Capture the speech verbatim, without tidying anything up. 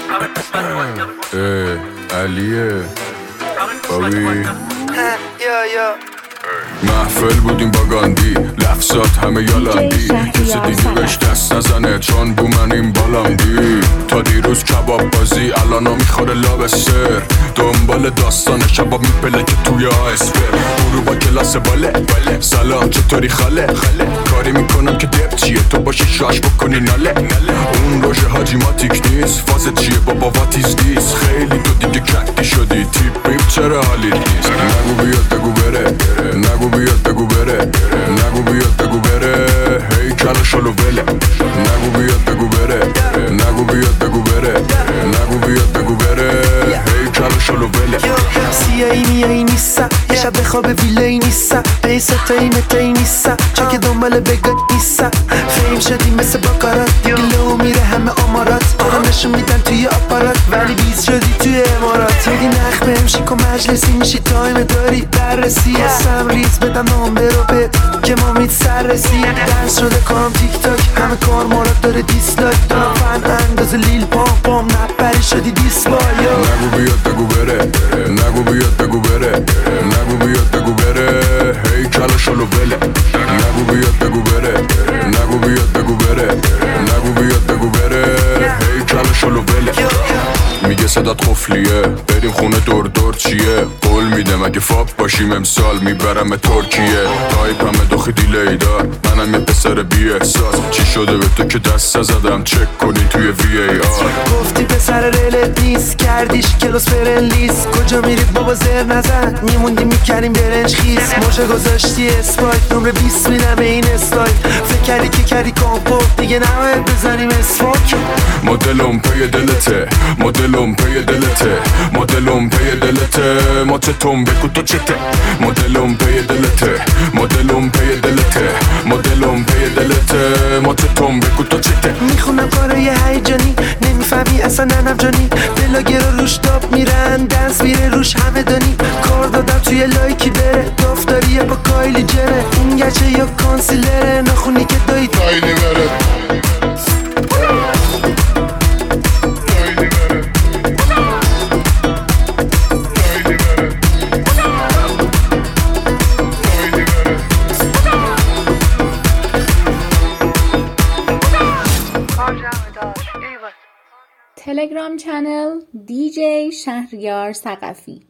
علیه بابی محفل بودیم با گاندی، لفظات همه یالندی، کسی دیگه بهش دست نزنه چون بو من این بالاندی. تا دیروز کباب بازی الانو میخوره لابستر، دنبال داستان شباب میپله که توی آسپر. برو با کلاس باله سلام چطوری خاله، کاری میکنم که دب چیه تو باشی شاش بکنی ناله. اون روش حاجی ماتیک نیست، فازت چیه بابا واتیز دیس. خیلی تو دیگه کتی شدی تیپ بیپ چرا حالیت نیست. نگو بیاد بگو بره، نگو بیاد بگو بره، نگو بیاد بگو بره، هی کلا شلو بله. نگو بیاد بگو بره، نگو بیاد بگو بره، نگو بیاد بگو بره، هی کلا شلو بله. سیایی میایی نیستم، یه شب بخواب ویلایی نیستم، به این ستایی متایی نیستم، چون که دنبال بگات نیستم. فیم شدی مثل باکارات، گلو میره همه آمارات، آقا نشون میدن توی آپارات، ولی بیز شدی توی امارات. میدی نخ بهم شیک و مجلسی میشی تایم داری بررسی. اسم ریز بدم نامبر رو بد که ما مید سر رسی. دنس شده کام تیک تاک، همه کار مارات داره دیسلایک. دارم فن انداز لیل پام پام نپری شدی دیسبال. نگو بیاد بگو بره، نگو بیاد بگو بره، نگو بیاد بگو بره، هی کلا شلو بله. نگو بیاد بگو بره، نگو بیاد بگو بره، نگو بیاد بگو بره، هی کلا شلو بله. میگه صدات قفلیه بریم خونه دور دور چیه، قول میدم اگه فاپ باشیم امسال میبرم ترکیه. تایپ همه دخی دیلی دار، منم یه پسر بی احساس. چی شده به تو که دست زدم چک کنی توی وی ای آر. گفتی پسر ریلت نیست، کردیش کلاس فرنلیست. کجا میرید بابا زر نزن، میموندی میکردیم برنج خیس. موجه گذاشتی اسپایت، نمره بیست میدم این اسلایت. فکر کردی که کردی کامپورت، دیگه نباید بزنیم اسفاک. مدلم پی دلته، مدلم پی دلته، مدلم پی دلته، ما چتم بگو تو چته. مدلم پی دلته، مدلم پی دلته، مدلم پی دلته، ما چتم بگو تو چته. میخونم کارای هیجانی، نمیفهمی اصلا ننم جانی. بلاگر روش داب میرن، دنس میره روش همه دانی. کار دادم توی لایکی بره، دافتاری یا با کایلی جره. این گچه یا کانسیلره، نخونی که دایی تایلی بره. تلگرام چنل دی جی شهریار ثقفی.